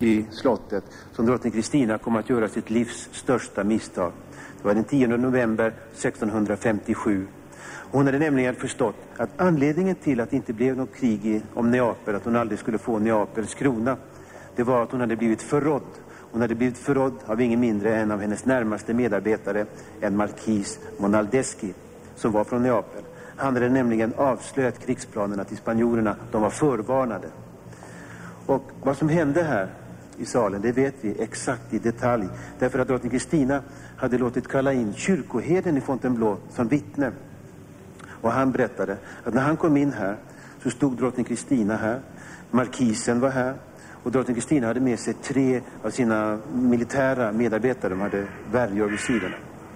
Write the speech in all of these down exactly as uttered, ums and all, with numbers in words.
i slottet som drottning Kristina kom att göra sitt livs största misstag. Det var den tionde november sextonhundrafemtiosju. Hon hade nämligen förstått att anledningen till att det inte blev något krig i, om Neapel, att hon aldrig skulle få Neapels krona, det var att hon hade blivit förrådd. Hon hade blivit förrådd av ingen mindre än av hennes närmaste medarbetare, en markis Monaldeschi, som var från Neapel. Han hade nämligen avslöjat krigsplanerna till spanjorerna. De var förvarnade. Och vad som hände här i salen, det vet vi exakt i detalj. Därför att drottning Kristina hade låtit kalla in kyrkoherden i Fontainebleau som vittne. Och han berättade att när han kom in här så stod drottning Kristina här. Markisen var här. Och drottning Kristina hade med sig tre av sina militära medarbetare. De hade värjor vid sidorna.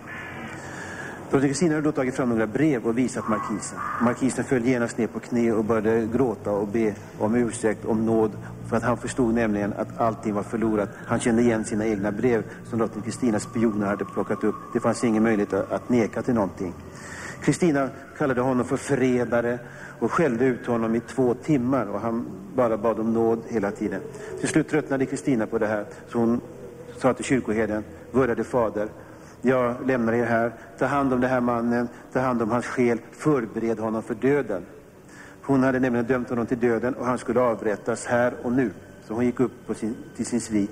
Drottning Kristina hade då tagit fram några brev och visat markisen. Markisen föll genast ner på knä och började gråta och be om ursäkt, om nåd. För att han förstod nämligen att allting var förlorat. Han kände igen sina egna brev som drottning Kristinas spioner hade plockat upp. Det fanns ingen möjlighet att neka till någonting. Kristina kallade honom för förrädare och skällde ut honom i två timmar. Och han bara bad om nåd hela tiden. Till slut tröttnade Kristina på det här. Så hon sa till kyrkoherden: vördade fader, jag lämnar er här. Ta hand om den här mannen. Ta hand om hans själ. Förbered honom för döden. Hon hade nämligen dömt honom till döden och han skulle avrättas här och nu. Så hon gick upp på sin, till sin svit.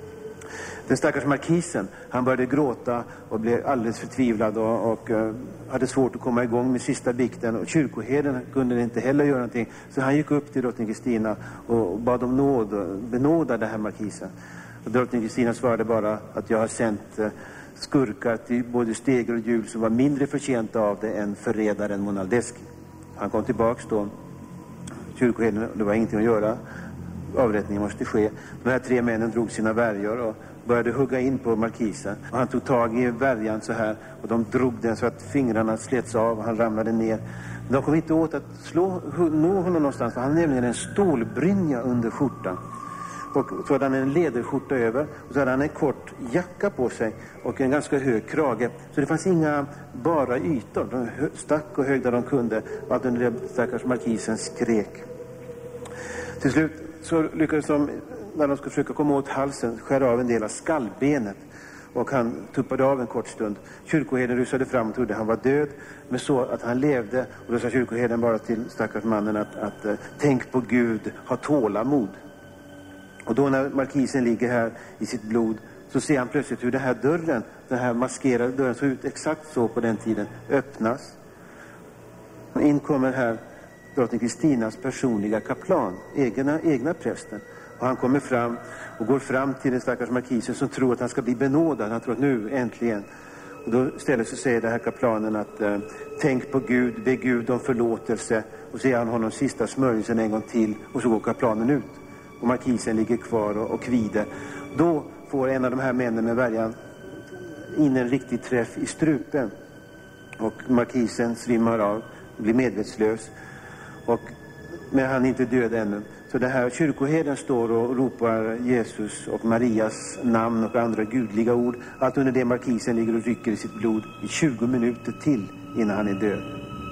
Den stackars markisen, han började gråta och blev alldeles förtvivlad och, och uh, hade svårt att komma igång med sista bikten. Och kyrkoherden kunde inte heller göra någonting. Så han gick upp till drottning Kristina och bad om nåd och benådade den här markisen. Och drottning Kristina svarade bara att jag har sänt uh, skurkar till både stegar och hjul som var mindre förtjänta av det än förrädaren Monaldeschi. Han kom tillbaks då. Kyrkoherden, det var ingenting att göra. Avrättningen måste ske. De här tre männen drog sina värjor och började hugga in på markisen. Och han tog tag i värjan så här och de drog den så att fingrarna slets av och han ramlade ner. Men de kom inte åt att slå, nå honom någonstans, för han hade nämligen en stålbrynja under skjortan. Och så hade han en lederskjorta över och så hade han en kort jacka på sig och en ganska hög krage. Så det fanns inga bara ytor. De stack och hög där de kunde och att den där stackars markisen skrek. Till slut så lyckades de, när de skulle försöka komma åt halsen, skära av en del av skallbenet. Och han tuppade av en kort stund. Kyrkoherden rusade fram och trodde han var död. Men så att han levde. Och då sa kyrkoherden bara till stackars mannen att, att tänk på Gud, ha tålamod. Och då när markisen ligger här i sitt blod så ser han plötsligt hur den här dörren, den här maskerade dörren, såg ut exakt så på den tiden, öppnas. Och in kommer här drottning Kristinas personliga kaplan, egna, egna prästen. Och han kommer fram och går fram till den stackars markisen som tror att han ska bli benådad. Han tror att nu äntligen. Och då ställer sig och säger den här kaplanen att eh, tänk på Gud, be Gud om förlåtelse. Och så ger han honom sista smörjelsen en gång till och så går kaplanen ut. Och markisen ligger kvar och, och kvider. Då får en av de här männen med värjan in en riktig träff i strupen. Och markisen svimmar av, blir medvetslös. Och, men han är inte död ännu. Så det här kyrkoherden står och ropar Jesus och Marias namn och andra gudliga ord. Allt under det markisen ligger och rycker i sitt blod i tjugo minuter till innan han är död.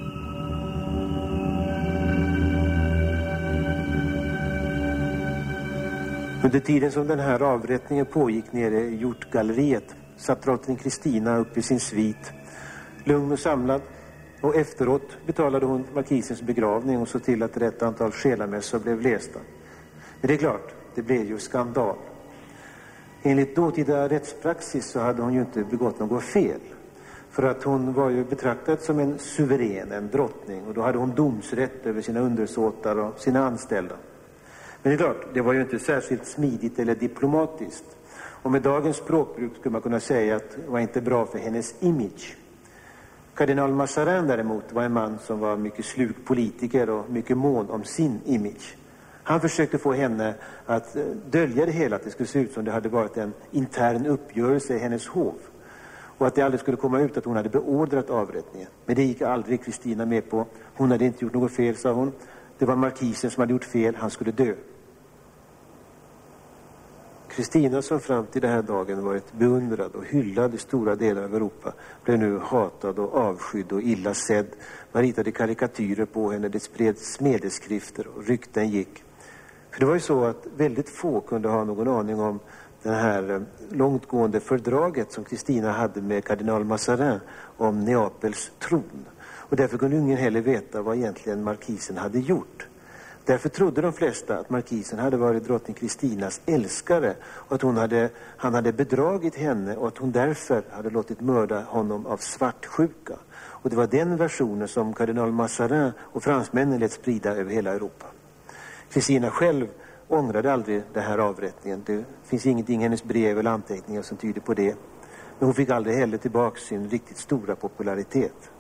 Under tiden som den här avrättningen pågick nere i Hjortgalleriet satt drottning Kristina upp i sin svit, lugn och samlad. Och efteråt betalade hon markisens begravning och så till att rätt antal själamässor blev lästa. Men det är klart, det blev ju skandal. Enligt dåtida rättspraxis så hade hon ju inte begått något fel. För att hon var ju betraktad som en suverän, en drottning. Och då hade hon domsrätt över sina undersåtar och sina anställda. Men det är klart, det var ju inte särskilt smidigt eller diplomatiskt. Och med dagens språkbruk skulle man kunna säga att det var inte bra för hennes image. Kardinal Mazarin däremot var en man som var mycket slug politiker och mycket mån om sin image. Han försökte få henne att dölja det hela, att det skulle se ut som det hade varit en intern uppgörelse i hennes hov. Och att det aldrig skulle komma ut att hon hade beordrat avrättningen. Men det gick aldrig Kristina med på. Hon hade inte gjort något fel, sa hon. Det var markisen som hade gjort fel, han skulle dö. Kristina, som fram till den här dagen varit beundrad och hyllad i stora delar av Europa, blev nu hatad och avskydd och illa sedd. Man ritade karikatyrer på henne, det spreds smedeskrifter och rykten gick. För det var ju så att väldigt få kunde ha någon aning om det här långtgående fördraget som Kristina hade med kardinal Mazarin om Neapels tron. Och därför kunde ingen heller veta vad egentligen markisen hade gjort. Därför trodde de flesta att markisen hade varit drottning Kristinas älskare och att hon hade, han hade bedragit henne och att hon därför hade låtit mörda honom av svartsjuka. Och det var den versionen som kardinal Mazarin och fransmännen lät sprida över hela Europa. Kristina själv ångrade aldrig den här avrättningen. Det finns ingenting i hennes brev eller anteckningar som tyder på det. Men hon fick aldrig heller tillbaka sin riktigt stora popularitet.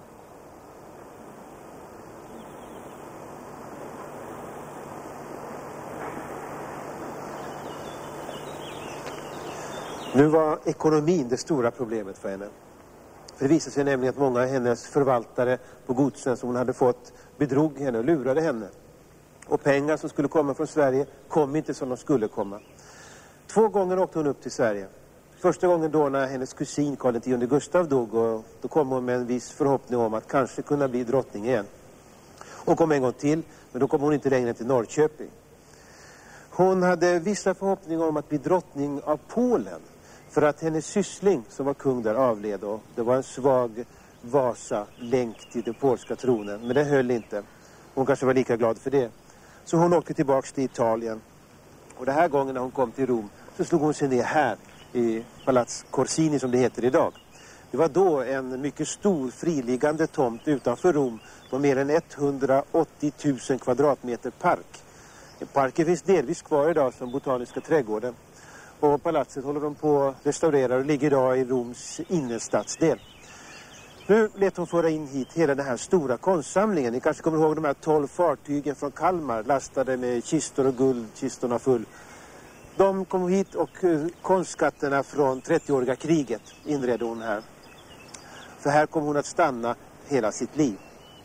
Nu var ekonomin det stora problemet för henne. För det visade sig nämligen att många av hennes förvaltare på godsen som hon hade fått bedrog henne och lurade henne. Och pengar som skulle komma från Sverige kom inte som de skulle komma. Två gånger åkte hon upp till Sverige. Första gången då när hennes kusin Karl den tionde Gustav dog, och då kom hon med en viss förhoppning om att kanske kunna bli drottning igen. Hon kom en gång till, men då kom hon inte längre till Norrköping. Hon hade vissa förhoppningar om att bli drottning av Polen. För att hennes syssling som var kung där avled, och det var en svag Vasa-länk till den polska tronen. Men det höll inte. Hon kanske var lika glad för det. Så hon åkte tillbaka till Italien. Och den här gången när hon kom till Rom så slog hon sig ner här i Palazzo Corsini som det heter idag. Det var då en mycket stor friliggande tomt utanför Rom på mer än etthundraåttio tusen kvadratmeter park. Parken finns delvis kvar idag som botaniska trädgården. Och palatset håller de på att restaurera och ligger idag i Roms innerstadsdel. Nu lät hon föra in hit hela den här stora konstsamlingen. Ni kanske kommer ihåg de här tolv fartygen från Kalmar lastade med kistor och guld, kistorna full. De kom hit och konstskatterna från trettioåriga kriget inredde hon här. För här kommer hon att stanna hela sitt liv.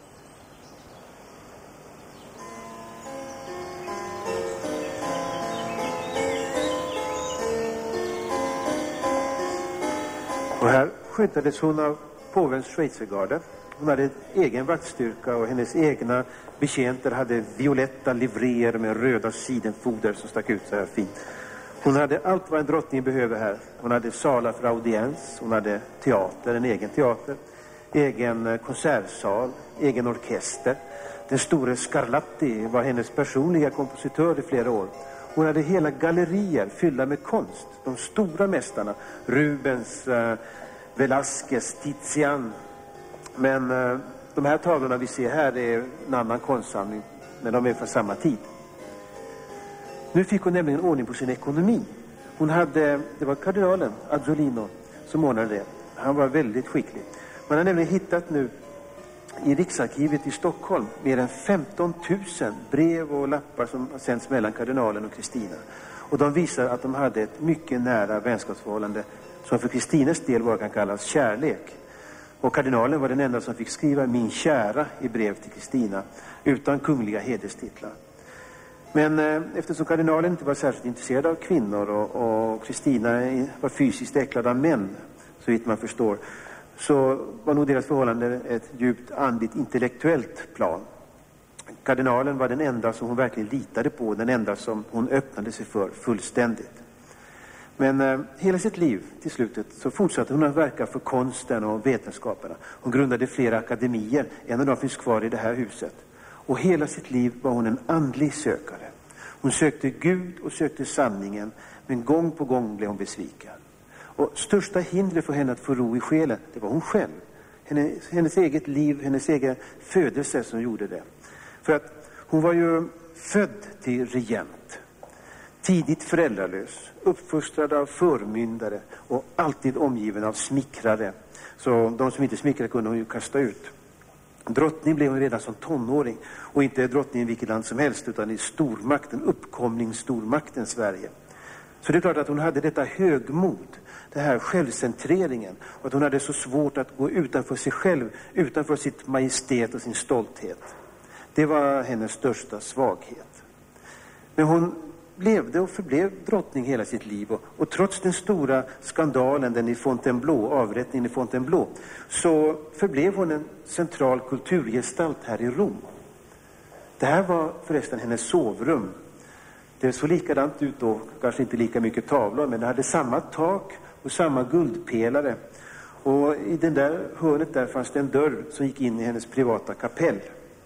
Och här skyddades hon av påvens schweizergarde. Hon hade egen vaktstyrka och hennes egna betjänter hade violetta livréer med röda sidenfoder som stack ut så här fint. Hon hade allt vad en drottning behöver här. Hon hade salar för audiens, hon hade teater, en egen teater, egen konsertsal, egen orkester. Den store Scarlatti var hennes personliga kompositör i flera år. Hon hade hela gallerier fyllda med konst. De stora mästarna, Rubens, uh, Velázquez, Tizian. Men uh, de här tavlorna vi ser här är en annan konstsamling, men de är från samma tid. Nu fick hon nämligen ordning på sin ekonomi. Hon hade, det var kardinalen Azzolino som ordnade det. Han var väldigt skicklig. Man har nämligen hittat nu i Riksarkivet i Stockholm mer än femton tusen brev och lappar som har sänds mellan kardinalen och Kristina. Och de visar att de hade ett mycket nära vänskapsförhållande som för Kristinas del var kan kallas kärlek. Och kardinalen var den enda som fick skriva min kära i brev till Kristina utan kungliga hederstitlar. Men eh, eftersom kardinalen inte var särskilt intresserad av kvinnor och Kristina var fysiskt äcklad av män, så vitt man förstår, så var nog deras förhållande ett djupt andligt intellektuellt plan. Kardinalen var den enda som hon verkligen litade på, den enda som hon öppnade sig för fullständigt. Men eh, hela sitt liv till slutet så fortsatte hon att verka för konsten och vetenskaperna. Hon grundade flera akademier, en av dem finns kvar i det här huset. Och hela sitt liv var hon en andlig sökare. Hon sökte Gud och sökte sanningen, men gång på gång blev hon besviken. Och största hindret för henne att få ro i själen, det var hon själv. Hennes, hennes eget liv, hennes egen födelse som gjorde det. För att hon var ju född till regent. Tidigt föräldralös, uppfostrad av förmyndare och alltid omgiven av smickrare. Så de som inte smickrade kunde hon ju kasta ut. Drottning blev hon redan som tonåring, och inte drottning i vilket land som helst utan i stormakten, uppkomningsstormakten Sverige. Så det är klart att hon hade detta högmod, det här självcentreringen, och att hon hade så svårt att gå utanför sig själv, utanför sitt majestät och sin stolthet. Det var hennes största svaghet. Men hon levde och förblev drottning hela sitt liv, och, och trots den stora skandalen, den i Fontainebleau, avrättningen i Fontainebleau, så förblev hon en central kulturgestalt här i Rom. Det här var förresten hennes sovrum. Det såg likadant ut då, kanske inte lika mycket tavlor, men det hade samma tak och samma guldpelare. Och i den där hörnet där fanns det en dörr som gick in i hennes privata kapell.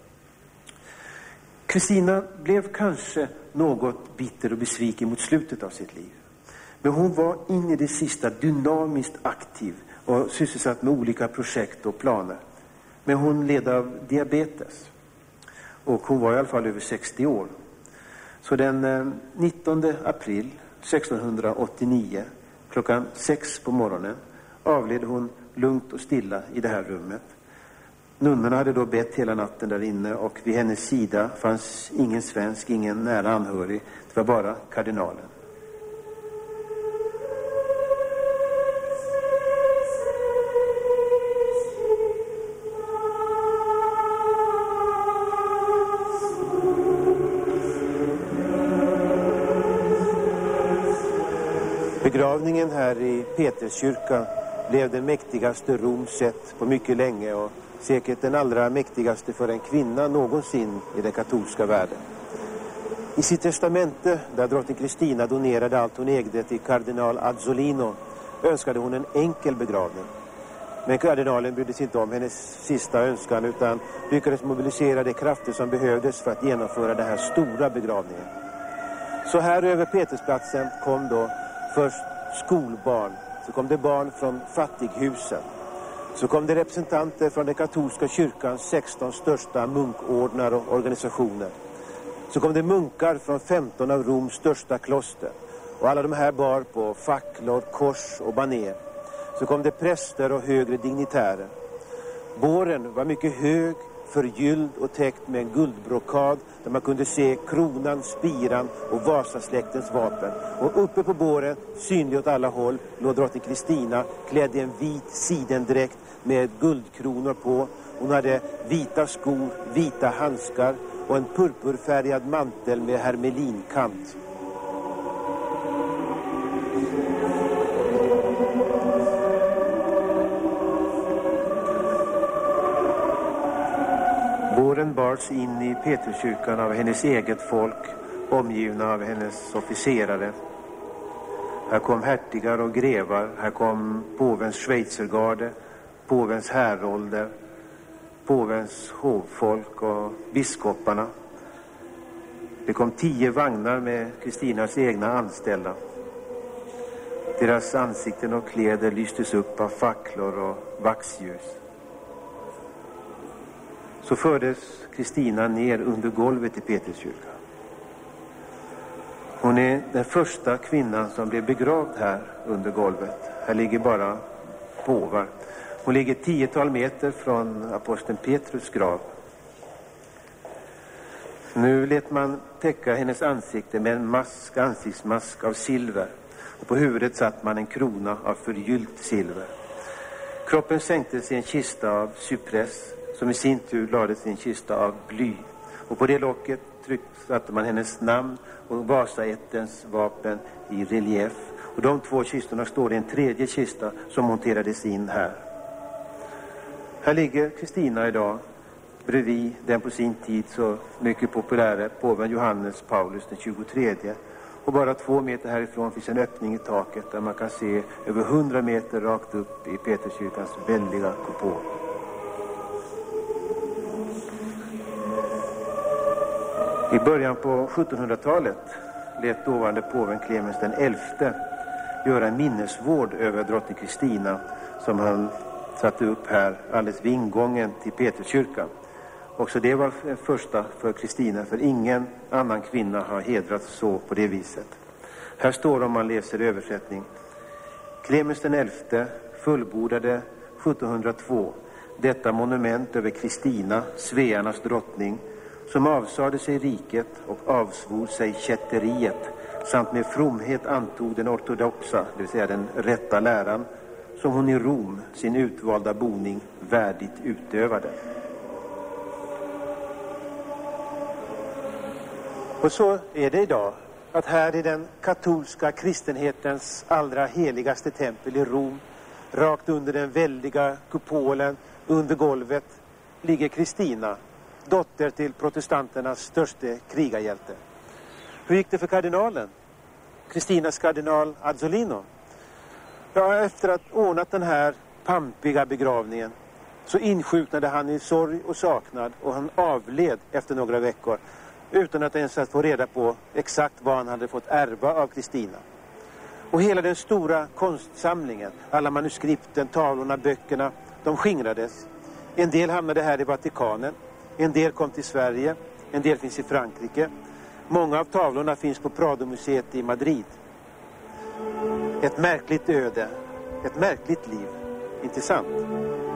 Kristina blev kanske något bitter och besviken mot slutet av sitt liv. Men hon var in i det sista dynamiskt aktiv och sysselsatt med olika projekt och planer. Men hon led av diabetes. Och hon var i alla fall över sextio år. Så den nittonde april sextonhundraåttionio klockan sex på morgonen avled hon lugnt och stilla i det här rummet. Nunnorna hade då bett hela natten där inne och vid hennes sida fanns ingen svensk, ingen nära anhörig. Det var bara kardinalen. Begravningen här i Peterskyrkan blev den mäktigaste Rom sett på mycket länge och säkert den allra mäktigaste för en kvinna någonsin i den katolska världen. I sitt testamente, där drottning Kristina donerade allt hon ägde till kardinal Azzolino, önskade hon en enkel begravning. Men kardinalen brydde sig inte om hennes sista önskan utan lyckades mobilisera de krafter som behövdes för att genomföra den här stora begravningen. Så här över Petersplatsen kom då först skolbarn, så kom det barn från fattighusen. Så kom det representanter från den katolska kyrkans sexton största munkordnar och organisationer. Så kom det munkar från femton av Roms största kloster. Och alla de här bar på facklor, kors och baner. Så kom det präster och högre dignitärer. Båren var mycket hög, förgylld och täckt med en guldbrokad där man kunde se kronan, spiran och Vasasläktens vapen. Och uppe på båren, synlig åt alla håll, låg drottning Kristina klädd i en vit sidendräkt med guldkronor på. Hon hade vita skor, vita handskar och en purpurfärgad mantel med hermelinkant. Båren bars in i Peterskyrkan av hennes eget folk, omgivna av hennes officerare. Här kom hertigar och grevar, här kom påvens schweizergarde, påvens härolder, påvens hovfolk och biskoparna. Det kom tio vagnar med Kristinas egna anställda. Deras ansikten och kläder lystes upp av facklor och vaxljus. Så fördes Kristina ner under golvet i Peterskyrkan. Hon är den första kvinnan som blev begravd här under golvet. Här ligger bara påvar. Hon ligger tiotal meter från aposteln Petrus grav. Nu lät man täcka hennes ansikte med en mask, ansiktsmask av silver. Och på huvudet satt man en krona av förgyllt silver. Kroppen sänktes i en kista av cypress, som i sin tur lades i en kista av bly. Och på det locket satte man hennes namn och Vasaättens vapen i relief. Och de två kistorna står i en tredje kista som monterades in här. Här ligger Kristina idag bredvid den på sin tid så mycket populära påven Johannes Paulus den tjugotredje. Och bara två meter härifrån finns en öppning i taket där man kan se över hundra meter rakt upp i Peterskyrkans väldiga kupol. I början på sjuttonhundratalet lät dåvarande påven Clemens den elfte göra en minnesvård över drottning Kristina som han satte upp här alldeles vid ingången till Peterskyrkan. Också det var det första för Kristina, för ingen annan kvinna har hedrats så på det viset. Här står, om man läser översättning: Clemens den elfte fullbordade sjuttonhundratvå detta monument över Kristina, svearnas drottning, som avsade sig riket och avsvor sig kätteriet samt med fromhet antog den ortodoxa, det vill säga den rätta läran, som hon i Rom, sin utvalda boning, värdigt utövade. Och så är det idag, att här i den katolska kristenhetens allra heligaste tempel i Rom, rakt under den väldiga kupolen, under golvet, ligger Kristina, dotter till protestanternas störste krigarhjälte. Hur gick det för kardinalen? Kristinas kardinal Azzolino? Ja, efter att ordnat den här pampiga begravningen så insjuknade han i sorg och saknad och han avled efter några veckor utan att ens få reda på exakt vad han hade fått ärva av Kristina. Och hela den stora konstsamlingen, alla manuskripten, tavlorna, böckerna, de skingrades. En del hamnade här i Vatikanen, en del kom till Sverige, en del finns i Frankrike. Många av tavlorna finns på Prado-museet i Madrid. Ett märkligt öde, ett märkligt liv, inte sant?